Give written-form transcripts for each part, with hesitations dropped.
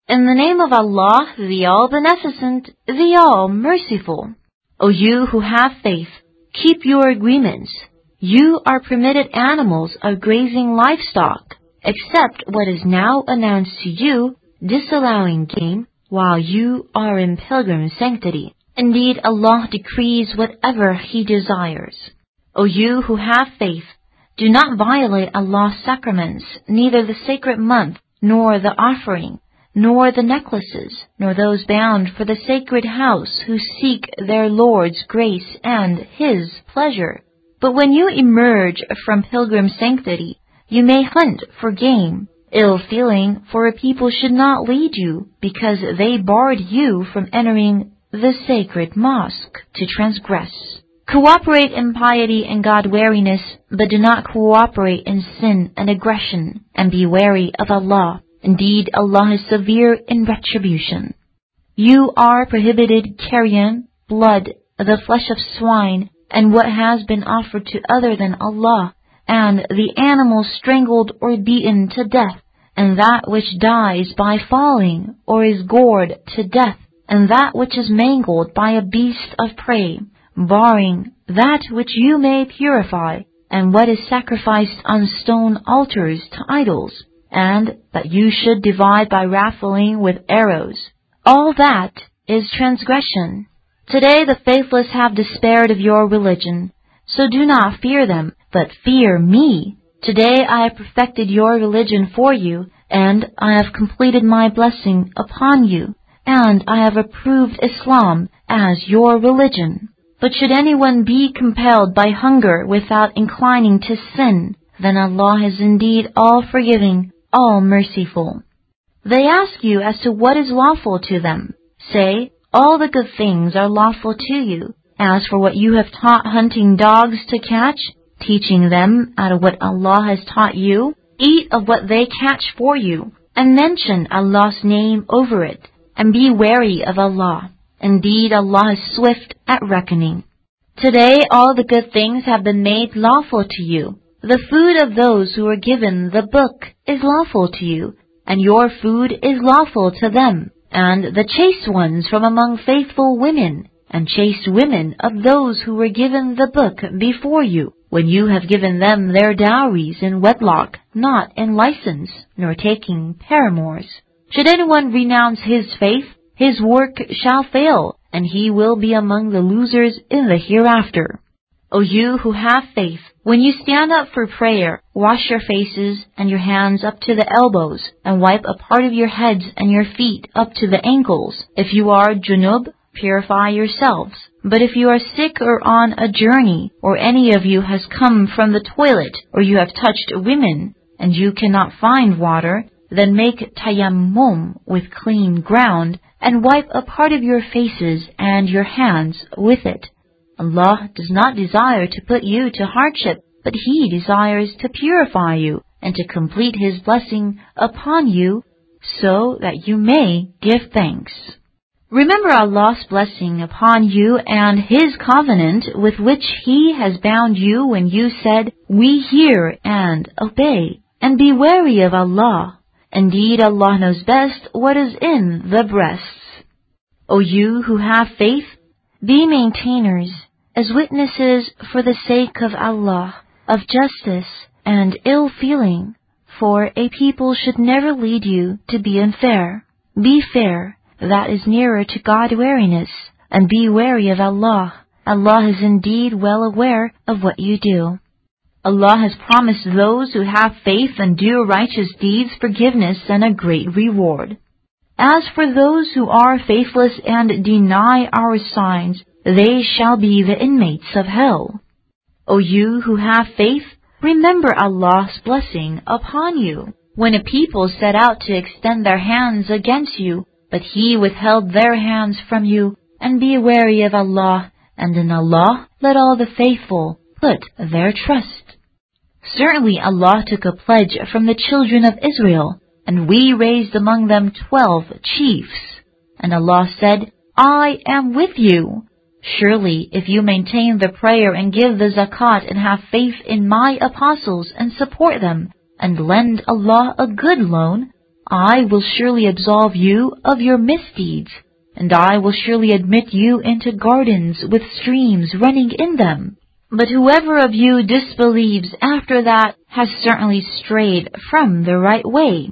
In the name of Allah, the All-Beneficent, the All-Merciful. O you who have faith, keep your agreements. You are permitted animals of grazing livestock, except what is now announced to you, disallowing game, while you are in pilgrim sanctity. Indeed, Allah decrees whatever He desires. O you who have faith, do not violate Allah's sacraments, neither the sacred month, nor the offering, nor the necklaces, nor those bound for the sacred house who seek their Lord's grace and His pleasure. But when you emerge from pilgrim sanctity, you may hunt for game. Ill-feeling for a people should not lead you, because they barred you from entering the sacred mosque to transgress. Cooperate in piety and God-wariness, but do not cooperate in sin and aggression, and be wary of Allah. Indeed, Allah is severe in retribution. You are prohibited carrion, blood, the flesh of swine, and what has been offered to other than Allah, and the animal strangled or beaten to death, and that which dies by falling or is gored to death, and that which is mangled by a beast of prey, barring that which you may purify, and what is sacrificed on stone altars to idols, and that you should divide by raffling with arrows. All that is transgression. Today the faithless have despaired of your religion, so do not fear them, but fear me. Today I have perfected your religion for you, and I have completed my blessing upon you, and I have approved Islam as your religion. But should anyone be compelled by hunger without inclining to sin, then Allah is indeed all-forgiving, all-merciful. They ask you as to what is lawful to them. Say, all the good things are lawful to you. As for what you have taught hunting dogs to catch, teaching them out of what Allah has taught you, eat of what they catch for you, and mention Allah's name over it, and be wary of Allah. Indeed, Allah is swift at reckoning. Today all the good things have been made lawful to you. The food of those who are given the book is lawful to you, and your food is lawful to them, and the chaste ones from among faithful women, and chaste women of those who were given the book before you, when you have given them their dowries in wedlock, not in license, nor taking paramours. Should anyone renounce his faith, his work shall fail, and he will be among the losers in the hereafter. O you who have faith, when you stand up for prayer, wash your faces and your hands up to the elbows, and wipe a part of your heads and your feet up to the ankles. If you are junub, purify yourselves. But if you are sick or on a journey, or any of you has come from the toilet, or you have touched women, and you cannot find water, then make tayammum with clean ground, and wipe a part of your faces and your hands with it. Allah does not desire to put you to hardship, but He desires to purify you and to complete His blessing upon you so that you may give thanks. Remember Allah's blessing upon you and His covenant with which He has bound you when you said, "We hear and obey," and be wary of Allah. Indeed, Allah knows best what is in the breasts. O you who have faith, be maintainers, as witnesses for the sake of Allah, of justice and ill-feeling, for a people should never lead you to be unfair. Be fair, that is nearer to God-wariness, and be wary of Allah. Allah is indeed well aware of what you do. Allah has promised those who have faith and do righteous deeds forgiveness and a great reward. As for those who are faithless and deny our signs, they shall be the inmates of hell. O you who have faith, remember Allah's blessing upon you, when a people set out to extend their hands against you, but He withheld their hands from you, and be wary of Allah, and in Allah let all the faithful put their trust. Certainly Allah took a pledge from the children of Israel, and we raised among them 12 chiefs. And Allah said, I am with you. Surely, if you maintain the prayer and give the zakat and have faith in my apostles and support them, and lend Allah a good loan, I will surely absolve you of your misdeeds, and I will surely admit you into gardens with streams running in them. But whoever of you disbelieves after that has certainly strayed from the right way.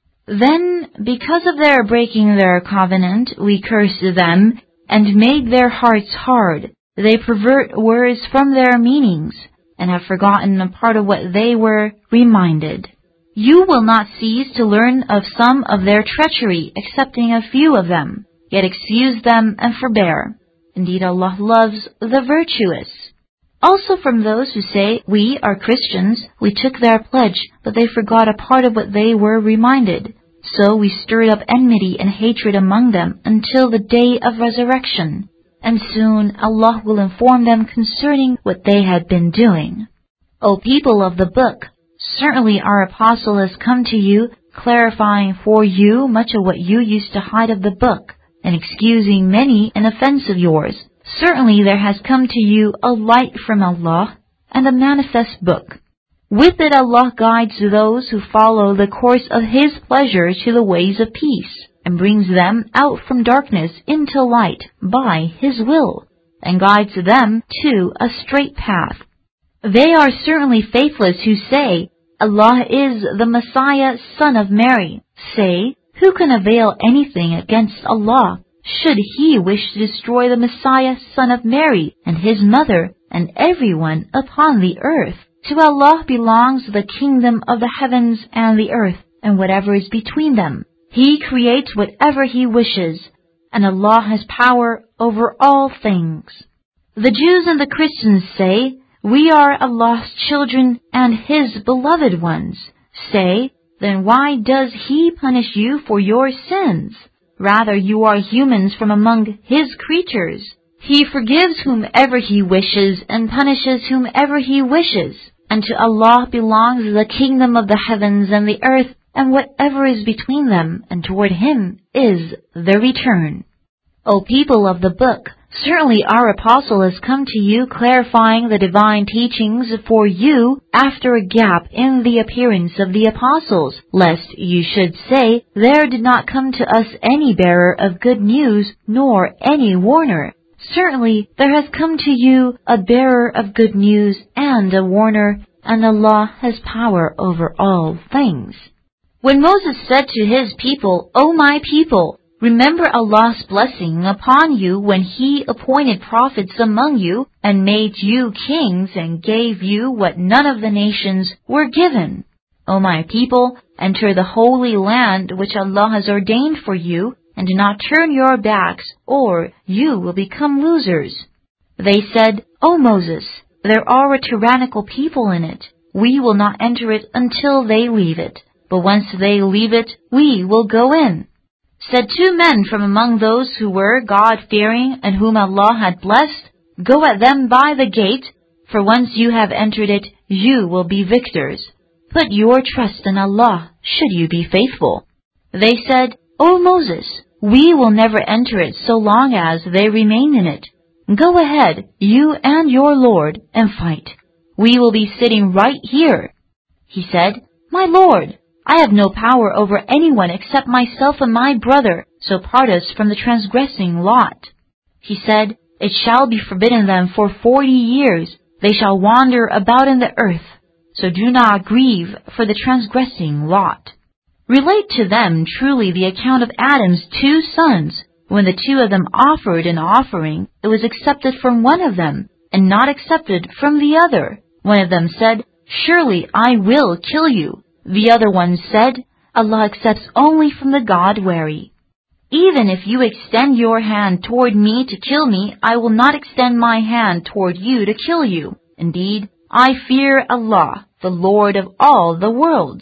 Then, because of their breaking their covenant, we cursed them and made their hearts hard. They pervert words from their meanings and have forgotten a part of what they were reminded. You will not cease to learn of some of their treachery, excepting a few of them, yet excuse them and forbear. Indeed, Allah loves the virtuous. Also from those who say, we are Christians, we took their pledge, but they forgot a part of what they were reminded. So we stirred up enmity and hatred among them until the day of resurrection. And soon Allah will inform them concerning what they had been doing. O people of the book, certainly our apostle has come to you, clarifying for you much of what you used to hide of the book, and excusing many an offense of yours. Certainly there has come to you a light from Allah and a manifest book. With it Allah guides those who follow the course of His pleasure to the ways of peace, and brings them out from darkness into light by His will, and guides them to a straight path. They are certainly faithless who say, Allah is the Messiah, son of Mary. Say, who can avail anything against Allah, should He wish to destroy the Messiah, son of Mary, and His mother, and everyone upon the earth? To Allah belongs the kingdom of the heavens and the earth, and whatever is between them. He creates whatever He wishes, and Allah has power over all things. The Jews and the Christians say, we are Allah's children and His beloved ones. Say, then why does He punish you for your sins? Rather, you are humans from among His creatures. He forgives whomever He wishes and punishes whomever He wishes. And to Allah belongs the kingdom of the heavens and the earth, and whatever is between them, and toward Him is the return. O people of the book, certainly our apostle has come to you clarifying the divine teachings for you after a gap in the appearance of the apostles, lest you should say, there did not come to us any bearer of good news, nor any warner. Certainly there has come to you a bearer of good news and a warner, and Allah has power over all things. When Moses said to his people, O my people, remember Allah's blessing upon you when He appointed prophets among you, and made you kings, and gave you what none of the nations were given. O my people, enter the holy land which Allah has ordained for you, and do not turn your backs, or you will become losers. They said, O Moses, there are a tyrannical people in it. We will not enter it until they leave it. But once they leave it, we will go in. Said two men from among those who were God-fearing and whom Allah had blessed, go at them by the gate, for once you have entered it, you will be victors. Put your trust in Allah, should you be faithful. They said, O Moses, we will never enter it so long as they remain in it. Go ahead, you and your Lord, and fight. We will be sitting right here. He said, My Lord, I have no power over anyone except myself and my brother, so part us from the transgressing lot. He said, It shall be forbidden them for 40 years. They shall wander about in the earth. So do not grieve for the transgressing lot. Relate to them truly the account of Adam's 2 sons. When the 2 of them offered an offering, it was accepted from one of them, and not accepted from the other. One of them said, Surely I will kill you. The other one said, Allah accepts only from the God-wary. Even if you extend your hand toward me to kill me, I will not extend my hand toward you to kill you. Indeed, I fear Allah, the Lord of all the worlds.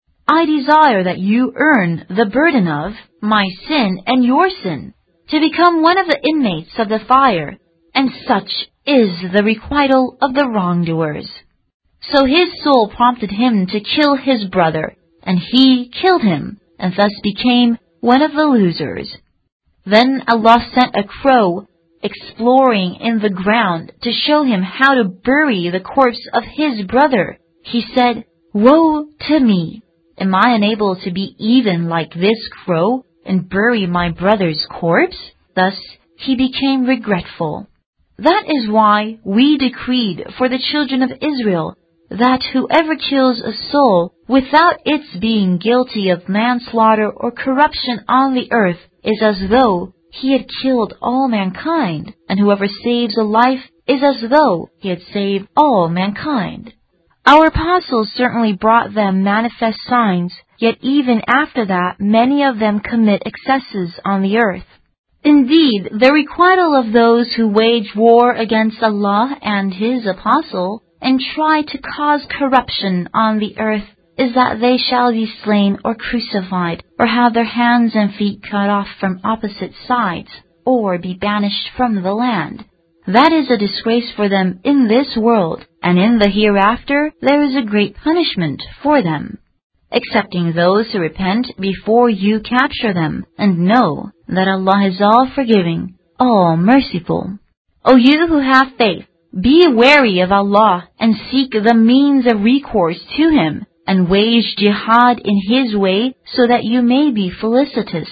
I desire that you earn the burden of my sin and your sin, to become one of the inmates of the fire, and such is the requital of the wrongdoers. So his soul prompted him to kill his brother, and he killed him, and thus became one of the losers. Then Allah sent a crow, exploring in the ground to show him how to bury the corpse of his brother. He said, Woe to me! Am I unable to be even like this crow and bury my brother's corpse?" Thus he became regretful. That is why we decreed for the children of Israel that whoever kills a soul without its being guilty of manslaughter or corruption on the earth is as though he had killed all mankind, and whoever saves a life is as though he had saved all mankind. Our apostles certainly brought them manifest signs, yet even after that many of them commit excesses on the earth. Indeed, the requital of those who wage war against Allah and His Apostle and try to cause corruption on the earth is that they shall be slain or crucified, or have their hands and feet cut off from opposite sides, or be banished from the land. That is a disgrace for them in this world, and in the hereafter there is a great punishment for them. Excepting those who repent before you capture them, and know that Allah is all forgiving, all merciful. O you who have faith, be wary of Allah and seek the means of recourse to Him, and wage jihad in His way so that you may be felicitous.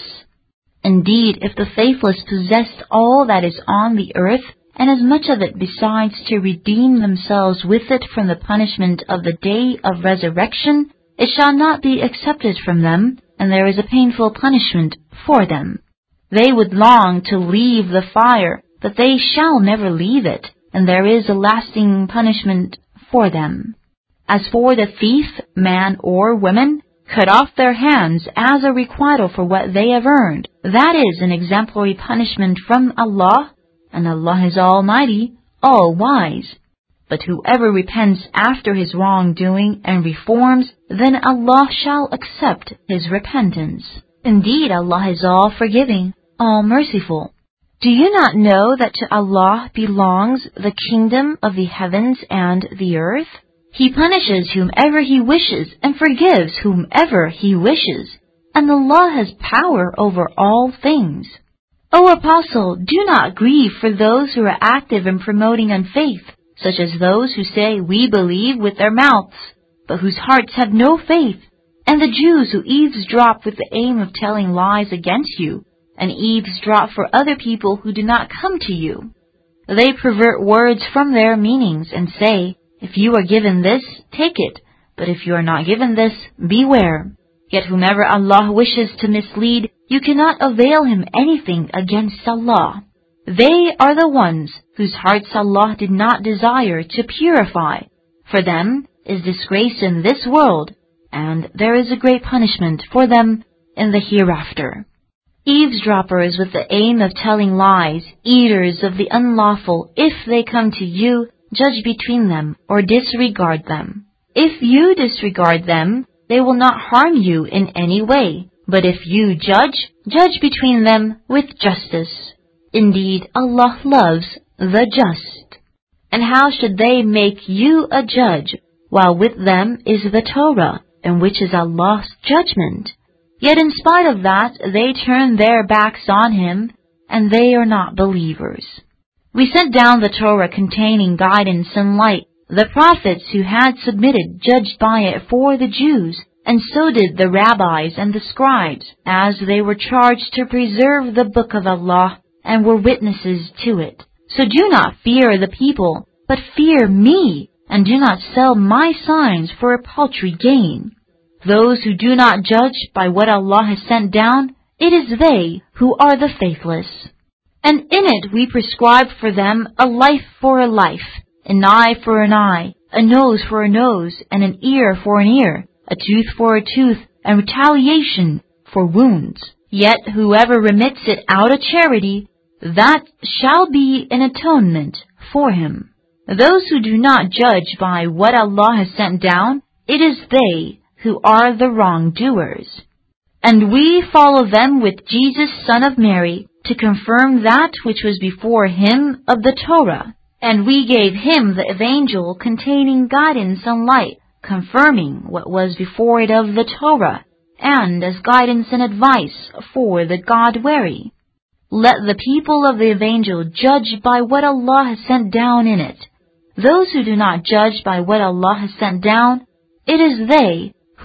Indeed, if the faithless possessed all that is on the earth, and as much of it besides to redeem themselves with it from the punishment of the day of resurrection, it shall not be accepted from them, and there is a painful punishment for them. They would long to leave the fire, but they shall never leave it, and there is a lasting punishment for them. As for the thief, man or woman, cut off their hands as a requital for what they have earned. That is an exemplary punishment from Allah, and Allah is Almighty, all-wise. But whoever repents after his wrongdoing and reforms, then Allah shall accept his repentance. Indeed, Allah is all-forgiving, all-merciful. Do you not know that to Allah belongs the kingdom of the heavens and the earth? He punishes whomever He wishes and forgives whomever He wishes, and Allah has power over all things. O Apostle, do not grieve for those who are active in promoting unfaith, such as those who say, "We believe" with their mouths, but whose hearts have no faith, and the Jews who eavesdrop with the aim of telling lies against you, and eavesdrop for other people who do not come to you. They pervert words from their meanings and say, "If you are given this, take it, but if you are not given this, beware." Yet whomever Allah wishes to mislead, you cannot avail him anything against Allah. They are the ones whose hearts Allah did not desire to purify. For them is disgrace in this world, and there is a great punishment for them in the hereafter. Eavesdroppers with the aim of telling lies, eaters of the unlawful, if they come to you, judge between them or disregard them. If you disregard them, they will not harm you in any way. But if you judge, judge between them with justice. Indeed, Allah loves the just. And how should they make you a judge, while with them is the Torah, in which is Allah's judgment? Yet in spite of that, they turn their backs on Him, and they are not believers. We sent down the Torah containing guidance and light. The prophets who had submitted judged by it for the Jews, and so did the rabbis and the scribes, as they were charged to preserve the book of Allah, and were witnesses to it. So do not fear the people, but fear me, and do not sell my signs for a paltry gain. Those who do not judge by what Allah has sent down, it is they who are the faithless. And in it we prescribe for them a life for a life, an eye for an eye, a nose for a nose, and an ear for an ear, a tooth for a tooth, and retaliation for wounds. Yet whoever remits it out of charity, that shall be an atonement for him. Those who do not judge by what Allah has sent down, it is they who are the wrongdoers. And we follow them with Jesus, son of Mary, to confirm that which was before him of the Torah. And we gave him the evangel containing guidance and light, confirming what was before it of the Torah, and as guidance and advice for the God-wary. Let the people of the evangel judge by what Allah has sent down in it. Those who do not judge by what Allah has sent down, it is they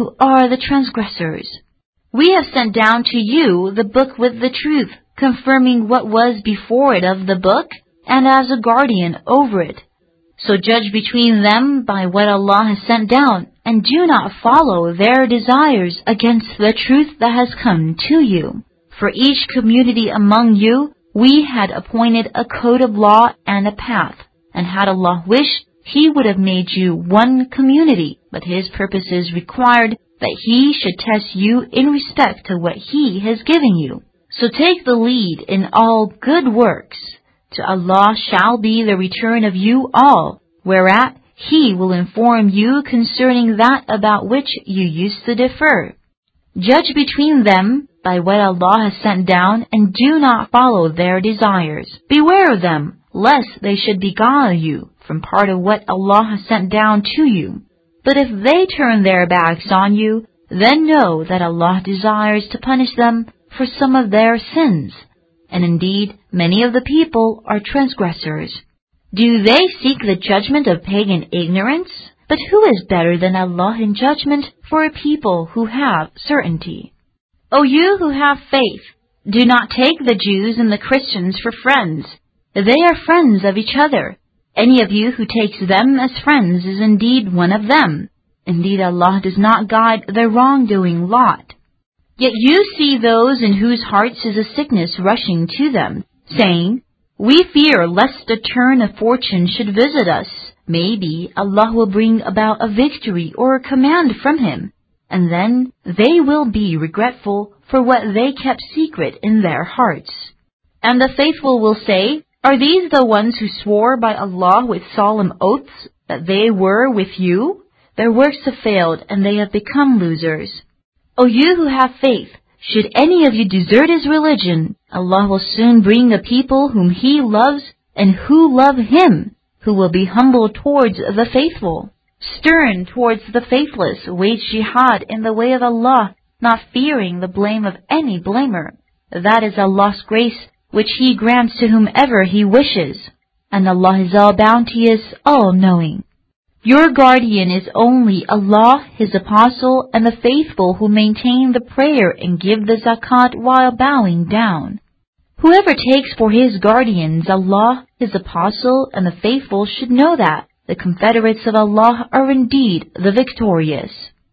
who are the transgressors. We have sent down to you the book with the truth, confirming what was before it of the book, and as a guardian over it. So judge between them by what Allah has sent down, and do not follow their desires against the truth that has come to you. For each community among you, we had appointed a code of law and a path, and had Allah wished, He would have made you one community, but His purposes required that He should test you in respect to what He has given you. So take the lead in all good works. To Allah shall be the return of you all, whereat He will inform you concerning that about which you used to differ. Judge between them by what Allah has sent down, and do not follow their desires. Beware of them, lest they should beguile you from part of what Allah has sent down to you. But if they turn their backs on you, then know that Allah desires to punish them for some of their sins. And indeed, many of the people are transgressors. Do they seek the judgment of pagan ignorance? But who is better than Allah in judgment for a people who have certainty? O you who have faith, do not take the Jews and the Christians for friends. They are friends of each other. Any of you who takes them as friends is indeed one of them. Indeed, Allah does not guide the wrongdoing lot. Yet you see those in whose hearts is a sickness rushing to them, saying, We fear lest a turn of fortune should visit us. Maybe Allah will bring about a victory or a command from Him, and then they will be regretful for what they kept secret in their hearts. And the faithful will say, Are these the ones who swore by Allah with solemn oaths that they were with you? Their works have failed and they have become losers. O you who have faith, should any of you desert his religion, Allah will soon bring a people whom He loves and who love Him, who will be humble towards the faithful, stern towards the faithless, wage jihad in the way of Allah, not fearing the blame of any blamer. That is Allah's grace, which He grants to whomever He wishes, and Allah is all-bounteous, all-knowing. Your guardian is only Allah, His apostle, and the faithful who maintain the prayer and give the zakat while bowing down. Whoever takes for his guardians Allah, His apostle, and the faithful should know that the confederates of Allah are indeed the victorious.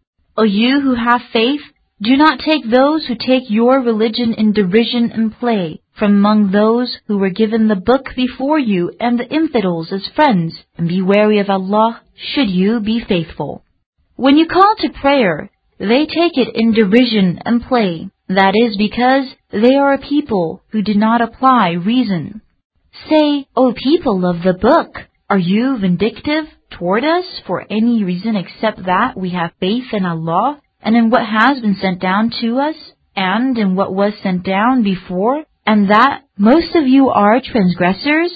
O you who have faith, do not take those who take your religion in derision and play from among those who were given the book before you and the infidels as friends, and be wary of Allah should you be faithful. When you call to prayer, they take it in derision and play. That is because they are a people who do not apply reason. Say, O people of the book, are you vindictive toward us for any reason except that we have faith in Allah and in what has been sent down to us and in what was sent down before, and that most of you are transgressors?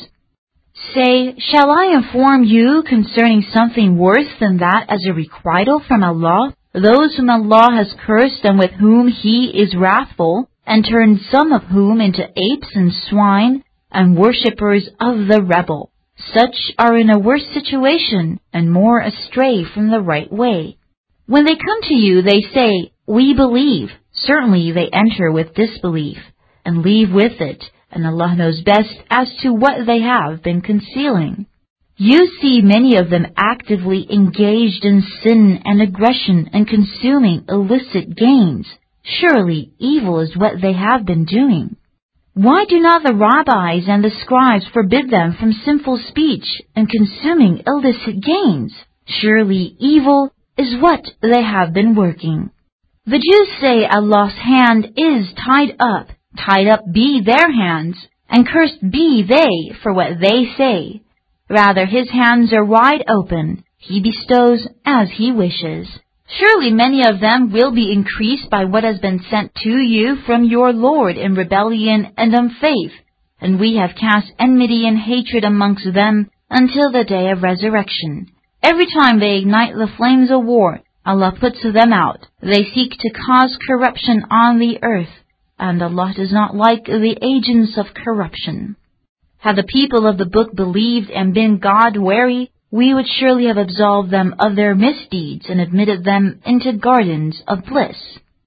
Say, shall I inform you concerning something worse than that as a requital from Allah? Those whom Allah has cursed and with whom He is wrathful, and turned some of whom into apes and swine, and worshippers of the rebel. Such are in a worse situation and more astray from the right way. When they come to you, they say, We believe. Certainly they enter with disbelief, and leave with it, and Allah knows best as to what they have been concealing. You see many of them actively engaged in sin and aggression and consuming illicit gains. Surely evil is what they have been doing. Why do not the rabbis and the scribes forbid them from sinful speech and consuming illicit gains? Surely evil is what they have been working. The Jews say Allah's hand is tied up be their hands, and cursed be they for what they say. Rather, His hands are wide open. He bestows as He wishes. Surely many of them will be increased by what has been sent to you from your Lord in rebellion and unfaith, and we have cast enmity and hatred amongst them until the day of resurrection. Every time they ignite the flames of war, Allah puts them out. They seek to cause corruption on the earth, and Allah does not like the agents of corruption. Had the people of the book believed and been God-wary, we would surely have absolved them of their misdeeds and admitted them into gardens of bliss.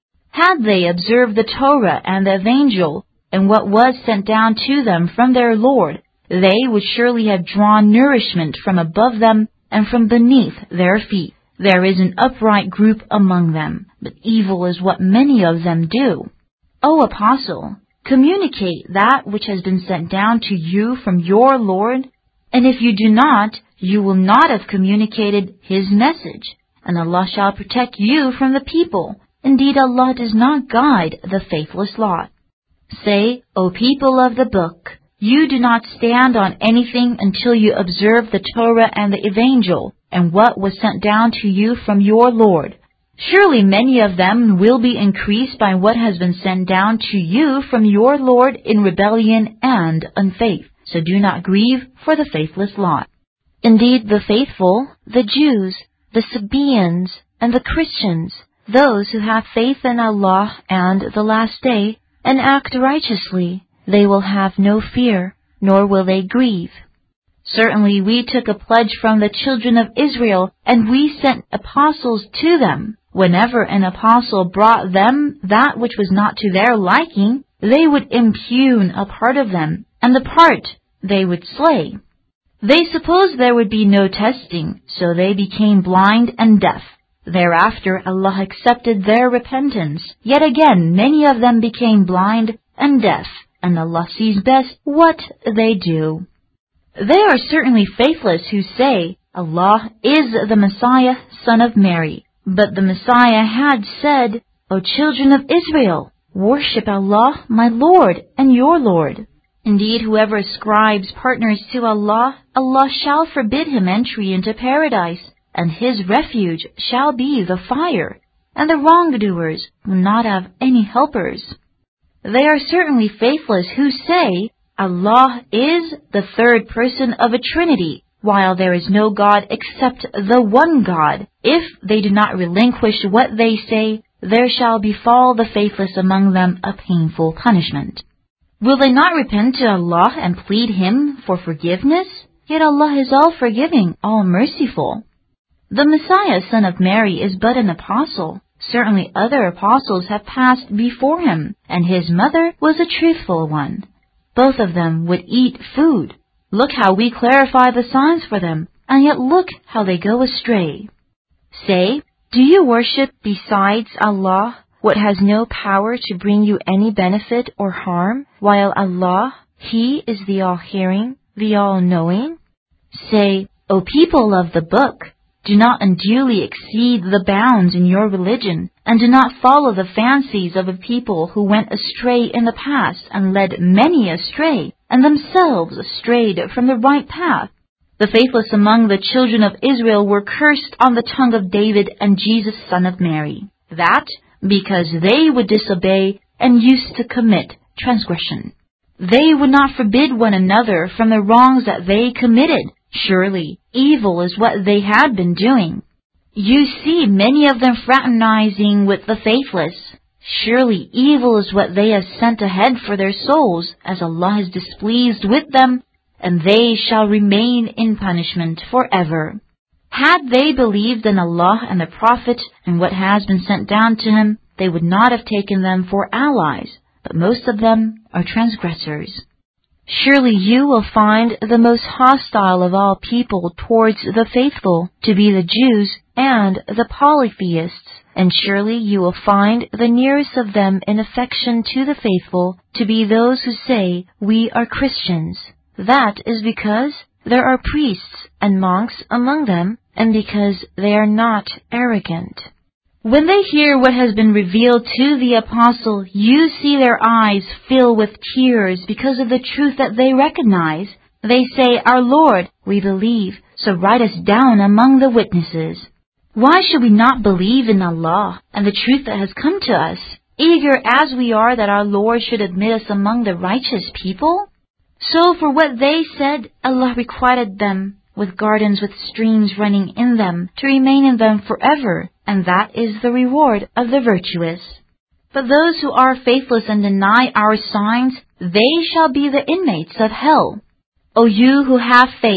Had they observed the Torah and the Evangel and what was sent down to them from their Lord, they would surely have drawn nourishment from above them and from beneath their feet. There is an upright group among them, but evil is what many of them do. O Apostle, communicate that which has been sent down to you from your Lord, and if you do not, you will not have communicated His message, and Allah shall protect you from the people. Indeed, Allah does not guide the faithless lot. Say, O people of the book, you do not stand on anything until you observe the Torah and the Evangel, and what was sent down to you from your Lord. Surely many of them will be increased by what has been sent down to you from your Lord in rebellion and unfaith. So do not grieve for the faithless lot. Indeed, the faithful, the Jews, the Sabaeans, and the Christians, those who have faith in Allah and the last day, and act righteously, they will have no fear, nor will they grieve. Certainly we took a pledge from the children of Israel, and we sent apostles to them. Whenever an apostle brought them that which was not to their liking, they would impugn a part of them, and the part they would slay. They supposed there would be no testing, so they became blind and deaf. Thereafter Allah accepted their repentance. Yet again many of them became blind and deaf, and Allah sees best what they do. They are certainly faithless who say, Allah is the Messiah, son of Mary. But the Messiah had said, O children of Israel, worship Allah, my Lord and your Lord. Indeed, whoever ascribes partners to Allah, Allah shall forbid him entry into paradise, and his refuge shall be the fire, and the wrongdoers will not have any helpers. They are certainly faithless who say, Allah is the third person of a trinity, while there is no God except the one God. If they do not relinquish what they say, there shall befall the faithless among them a painful punishment. Will they not repent to Allah and plead Him for forgiveness? Yet Allah is all forgiving, all merciful. The Messiah, son of Mary, is but an apostle. Certainly other apostles have passed before him, and his mother was a truthful one. Both of them would eat food. Look how we clarify the signs for them, and yet look how they go astray. Say, do you worship besides Allah what has no power to bring you any benefit or harm, while Allah, He is the all-hearing, the all-knowing? Say, O people of the book, do not unduly exceed the bounds in your religion, and do not follow the fancies of a people who went astray in the past and led many astray, and themselves strayed from the right path. The faithless among the children of Israel were cursed on the tongue of David and Jesus, son of Mary. That because they would disobey and used to commit transgression. They would not forbid one another from the wrongs that they committed. Surely evil is what they had been doing. You see many of them fraternizing with the faithless. Surely evil is what they have sent ahead for their souls, as Allah is displeased with them, and they shall remain in punishment forever. Had they believed in Allah and the Prophet and what has been sent down to him, they would not have taken them for allies, but most of them are transgressors. Surely you will find the most hostile of all people towards the faithful to be the Jews and the polytheists, and surely you will find the nearest of them in affection to the faithful to be those who say, we are Christians. That is because there are priests and monks among them, and because they are not arrogant. When they hear what has been revealed to the apostle, you see their eyes fill with tears because of the truth that they recognize. They say, Our Lord, we believe, so write us down among the witnesses. Why should we not believe in Allah and the truth that has come to us, eager as we are that our Lord should admit us among the righteous people? So for what they said, Allah requited them with gardens with streams running in them to remain in them forever, and that is the reward of the virtuous. But those who are faithless and deny our signs, they shall be the inmates of hell. O you who have faith,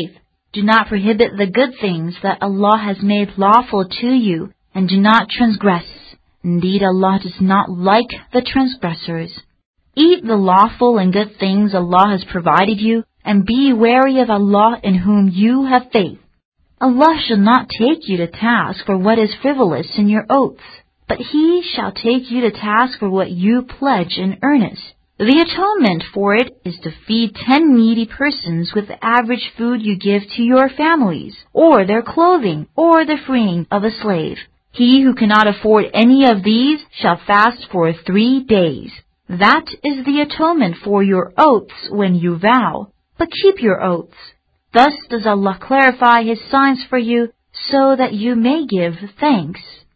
Do not prohibit the good things that Allah has made lawful to you, and do not transgress. Indeed, Allah does not like the transgressors. Eat the lawful and good things Allah has provided you, and be wary of Allah in whom you have faith. Allah shall not take you to task for what is frivolous in your oaths, but He shall take you to task for what you pledge in earnest. The atonement for it is to feed 10 needy persons with the average food you give to your families, or their clothing, or the freeing of a slave. He who cannot afford any of these shall fast for 3 days. That is the atonement for your oaths when you vow, but keep your oaths. Thus does Allah clarify His signs for you, so that you may give thanks.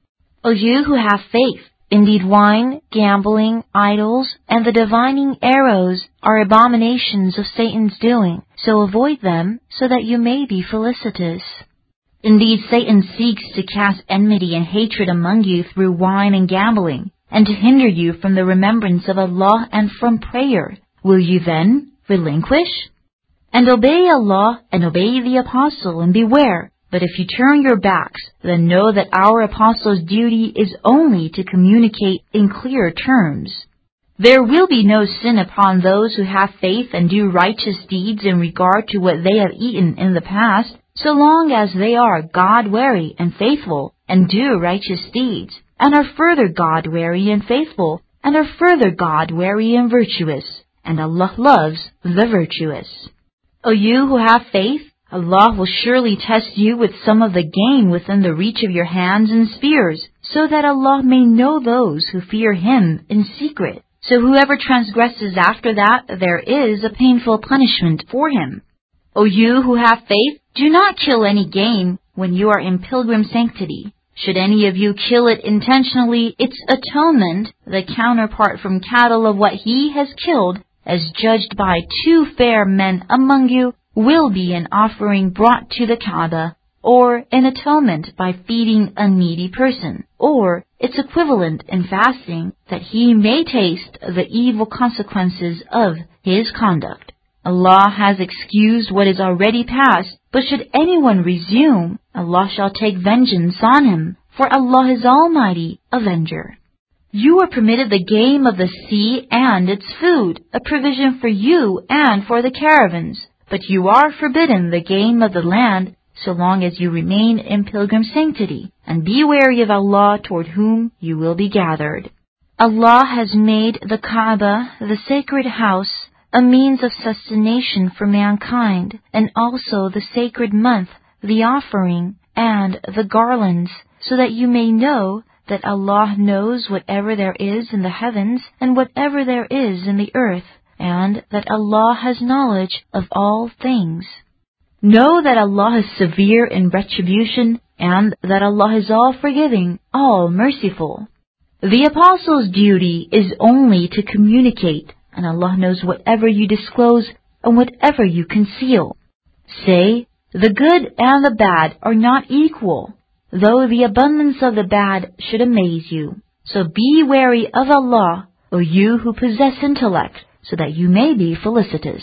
O you who have faith, indeed wine, gambling, idols, and the divining arrows are abominations of Satan's doing, so avoid them, so that you may be felicitous. Indeed, Satan seeks to cast enmity and hatred among you through wine and gambling, and to hinder you from the remembrance of Allah and from prayer. Will you then relinquish? And obey Allah and obey the Apostle, and beware. But if you turn your backs, then know that our Apostle's duty is only to communicate in clear terms. There will be no sin upon those who have faith and do righteous deeds in regard to what they have eaten in the past, so long as they are God-wary and faithful, and do righteous deeds, and are further God-wary and faithful, and are further God-wary and virtuous, and Allah loves the virtuous. O you who have faith, Allah will surely test you with some of the game within the reach of your hands and spears, so that Allah may know those who fear Him in secret. So whoever transgresses after that, there is a painful punishment for him. O you who have faith, do not kill any game when you are in pilgrim sanctity. Should any of you kill it intentionally, its atonement, the counterpart from cattle of what he has killed, as judged by 2 fair men among you, will be an offering brought to the Kaaba, or an atonement by feeding a needy person, or its equivalent in fasting, that he may taste the evil consequences of his conduct. Allah has excused what is already past, but should anyone resume, Allah shall take vengeance on him, for Allah is Almighty Avenger. You are permitted the game of the sea and its food, a provision for you and for the caravans, but you are forbidden the game of the land, so long as you remain in pilgrim sanctity, and be wary of Allah toward whom you will be gathered. Allah has made the Kaaba, the sacred house, a means of sustentation for mankind, and also the sacred month, the offering, and the garlands, so that you may know that Allah knows whatever there is in the heavens and whatever there is in the earth, and that Allah has knowledge of all things. Know that Allah is severe in retribution, and that Allah is all-forgiving, all-merciful. The Apostle's duty is only to communicate, and Allah knows whatever you disclose and whatever you conceal. Say, the good and the bad are not equal, though the abundance of the bad should amaze you. So be wary of Allah, O you who possess intellect, so that you may be felicitous.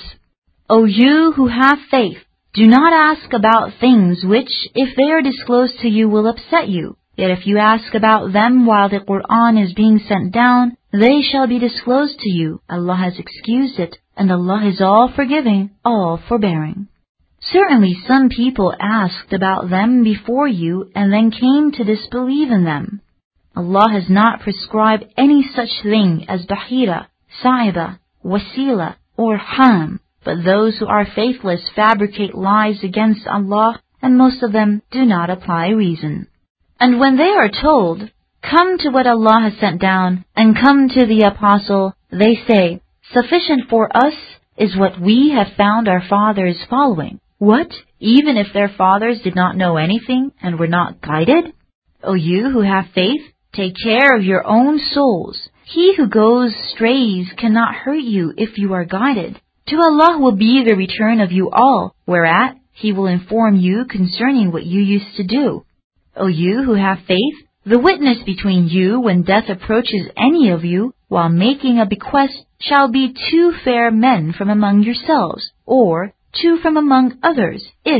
O you who have faith, do not ask about things which, if they are disclosed to you, will upset you. Yet if you ask about them while the Qur'an is being sent down, they shall be disclosed to you. Allah has excused it, and Allah is all-forgiving, all-forbearing. Certainly some people asked about them before you and then came to disbelieve in them. Allah has not prescribed any such thing as Bahira, Sa'iba, Wasila, or Ham, but those who are faithless fabricate lies against Allah, and most of them do not apply reason. And when they are told, come to what Allah has sent down, and come to the Apostle, they say, sufficient for us is what we have found our fathers following. What? Even if their fathers did not know anything and were not guided? O you who have faith, take care of your own souls. He who goes strays cannot hurt you if you are guided. To Allah will be the return of you all, whereat He will inform you concerning what you used to do. O you who have faith, the witness between you when death approaches any of you, while making a bequest, shall be 2 fair men from among yourselves, or 2 from among others, if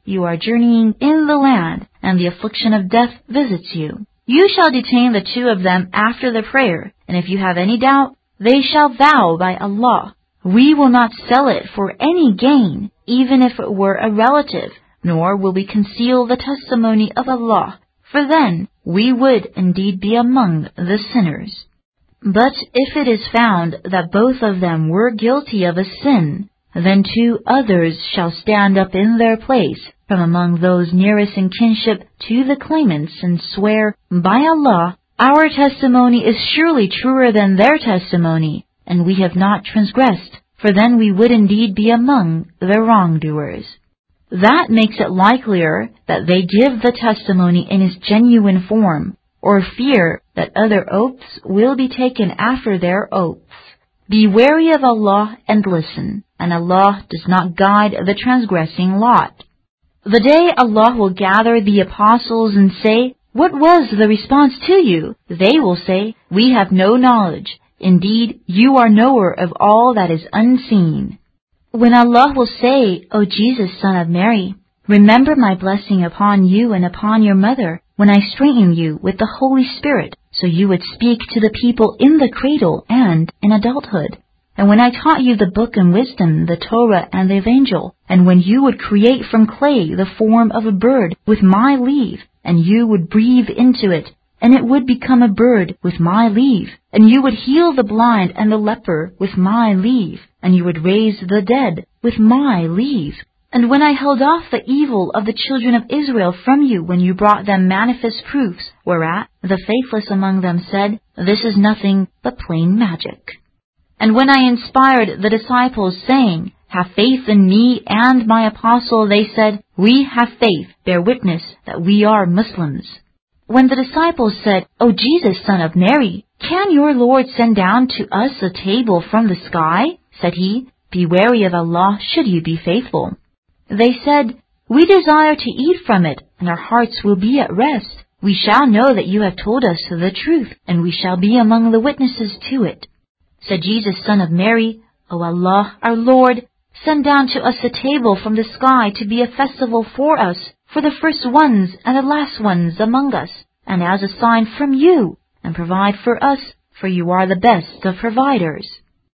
you are journeying in the land, and the affliction of death visits you. You shall detain the two of them after the prayer, and if you have any doubt, they shall vow by Allah, we will not sell it for any gain, even if it were a relative, nor will we conceal the testimony of Allah, for then we would indeed be among the sinners. But if it is found that both of them were guilty of a sin, then two others shall stand up in their place from among those nearest in kinship to the claimants and swear, by Allah, our testimony is surely truer than their testimony, and we have not transgressed, for then we would indeed be among the wrongdoers. That makes it likelier that they give the testimony in its genuine form, or fear that other oaths will be taken after their oaths. Be wary of Allah and listen, and Allah does not guide the transgressing lot. The day Allah will gather the apostles and say, what was the response to you? They will say, we have no knowledge. Indeed, you are knower of all that is unseen. When Allah will say, O Jesus, son of Mary, remember my blessing upon you and upon your mother, when I strengthened you with the Holy Spirit, so you would speak to the people in the cradle and in adulthood. And when I taught you the book and wisdom, the Torah and the Evangel, and when you would create from clay the form of a bird with my leave, and you would breathe into it, and it would become a bird with my leave, and you would heal the blind and the leper with my leave, and you would raise the dead with my leave. And when I held off the evil of the children of Israel from you when you brought them manifest proofs, whereat the faithless among them said, this is nothing but plain magic. And when I inspired the disciples, saying, have faith in me and my apostle, they said, we have faith, bear witness that we are Muslims. When the disciples said, O Jesus, son of Mary, can your Lord send down to us a table from the sky? Said he, be wary of Allah should you be faithful. They said, we desire to eat from it, and our hearts will be at rest. We shall know that you have told us the truth, and we shall be among the witnesses to it. Said Jesus, son of Mary, O Allah, our Lord, send down to us a table from the sky to be a festival for us, for the first ones and the last ones among us, and as a sign from you, and provide for us, for you are the best of providers.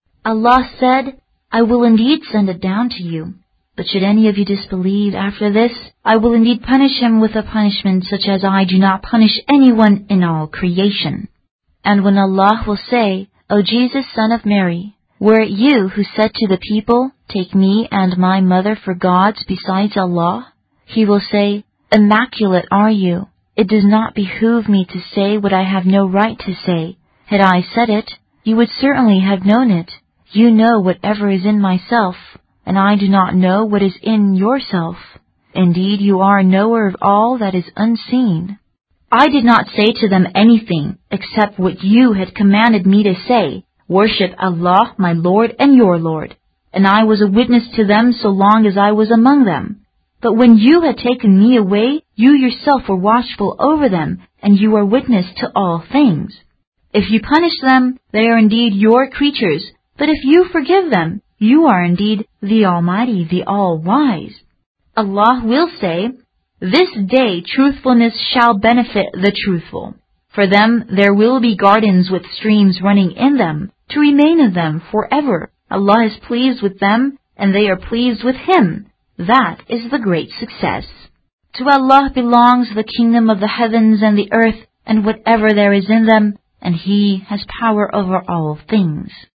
Allah said, I will indeed send it down to you. But should any of you disbelieve after this, I will indeed punish him with a punishment such as I do not punish anyone in all creation. And when Allah will say, O Jesus, son of Mary, were it you who said to the people, take me and my mother for gods besides Allah? He will say, immaculate are you. It does not behoove me to say what I have no right to say. Had I said it, you would certainly have known it. You know whatever is in myself, and I do not know what is in yourself. Indeed, you are a knower of all that is unseen. I did not say to them anything except what you had commanded me to say, worship Allah, my Lord and your Lord. And I was a witness to them so long as I was among them. But when you had taken me away, you yourself were watchful over them, and you are witness to all things. If you punish them, they are indeed your creatures, but if you forgive them, you are indeed the Almighty, the All-Wise. Allah will say, this day truthfulness shall benefit the truthful. For them there will be gardens with streams running in them, to remain in them forever. Allah is pleased with them, and they are pleased with Him. That is the great success. To Allah belongs the kingdom of the heavens and the earth, and whatever there is in them, and He has power over all things.